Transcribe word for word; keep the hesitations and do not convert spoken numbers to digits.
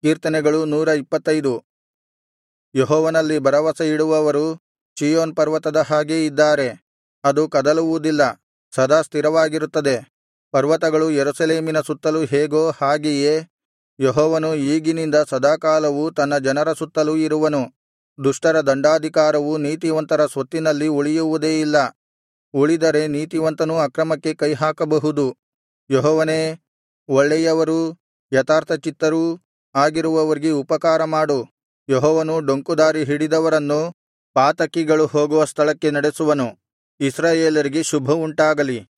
ಕೀರ್ತನೆಗಳು ನೂರ ಇಪ್ಪತ್ತೈದು. ಯೆಹೋವನಲ್ಲಿ ಭರವಸೆಯಿಡುವವರು ಚೀಯೋನ್ ಪರ್ವತದ ಹಾಗೆ ಇದ್ದಾರೆ. ಅದು ಕದಲುವುದಿಲ್ಲ, ಸದಾ ಸ್ಥಿರವಾಗಿರುತ್ತದೆ. ಪರ್ವತಗಳು ಯೆರೂಸಲೇಮಿನ ಸುತ್ತಲೂ ಹೇಗೋ ಹಾಗೆಯೇ ಯೆಹೋವನು ಈಗಿನಿಂದ ಸದಾಕಾಲವೂ ತನ್ನ ಜನರ ಸುತ್ತಲೂ ಇರುವನು. ದುಷ್ಟರ ದಂಡಾಧಿಕಾರವು ನೀತಿವಂತರ ಸ್ವತ್ತಿನಲ್ಲಿ ಉಳಿಯುವುದೇ ಇಲ್ಲ. ಉಳಿದರೆ ನೀತಿವಂತನೂ ಅಕ್ರಮಕ್ಕೆ ಕೈಹಾಕಬಹುದು. ಯೆಹೋವನೇ, ಒಳ್ಳೆಯವರೂ ಯಥಾರ್ಥಚಿತ್ತರೂ ಆಗಿರುವವರಿಗೆ ಉಪಕಾರ ಮಾಡು. ಯೆಹೋವನು ಡೊಂಕುದಾರಿ ಹಿಡಿದವರನ್ನು ಪಾತಕಿಗಳು ಹೋಗುವ ಸ್ಥಳಕ್ಕೆ ನಡೆಸುವನು. ಇಸ್ರಾಯೇಲರಿಗೆ ಶುಭವುಂಟಾಗಲಿ.